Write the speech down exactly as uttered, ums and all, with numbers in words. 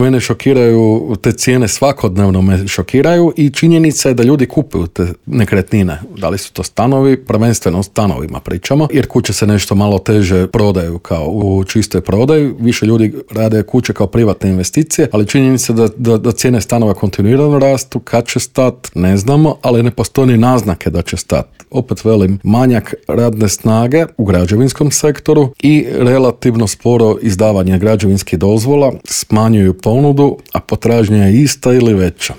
Mene šokiraju te cijene, svakodnevno me šokiraju i činjenica je da ljudi kupuju te nekretnine. Da li su to stanovi, prvenstveno o stanovima pričamo, jer kuće se nešto malo teže prodaju kao u čistoj prodaji. Više ljudi rade kuće kao privatne investicije, ali činjenica da, da, da cijene stanova kontinuirano rastu. Kad će stat, ne znamo, ali ne postoji ni naznake da će stat. Opet velim, manjak radne snage u građevinskom sektoru i relativno sporo izdavanje građevinskih dozvola smanjuju ponudu, a potražnja je ista ili veća.